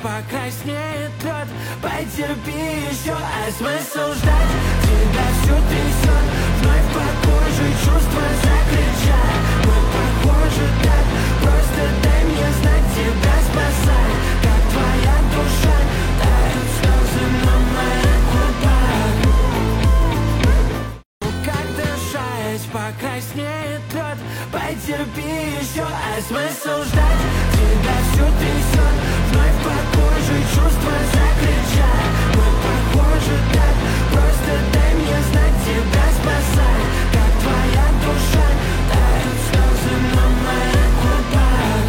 покраснеет лед. Потерпи еще, а смысл ждать? Тебя всю трясет, вновь по коже чувства закричат. Мы похожи так, просто дай мне знать, тебя спасать. Как твоя душа тают слезы на моих губах. Как дышать, покраснеет лед. Потерпи еще, а смысл ждать? Тебя всю трясет, вновь по коже чувства закричат. Мы похожи так, просто дай мне знать, тебя спасать. Как твоя душа тают слезы на моих губах.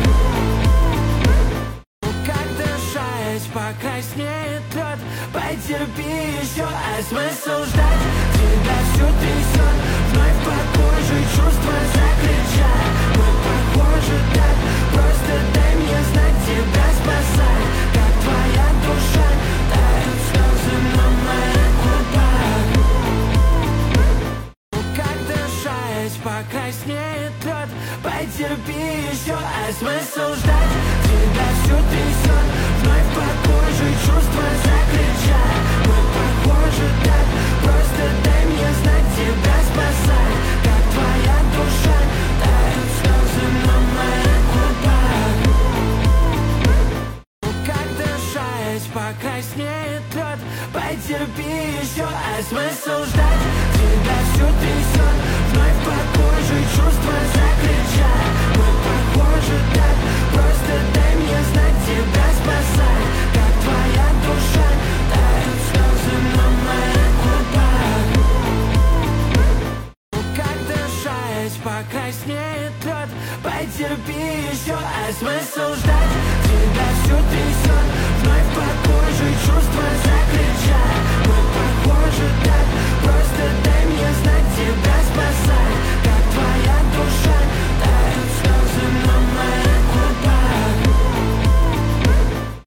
Как дышать, покраснеет лед. Потерпи еще, а смысл ждать? Тебя всю трясет, вновь по коже чувства закричат. Мы похожи так, просто дай мне знать, тебя спасать. Как твоя душа тают слезы на моих губах. Как дышать, покраснеет лед. Потерпи еще, а смысл ждать? Тебя всю трясет, вновь по коже чувства закричат. Мы похожи так, просто дай мне знать, тебя спасать. Как твоя душа тают слезы на моих губах. Как дышать, покраснеет лед. Потерпи еще, а смысл ждать? Тебя всю трясет, вновь по коже чувства закричат. Мы похожи так, просто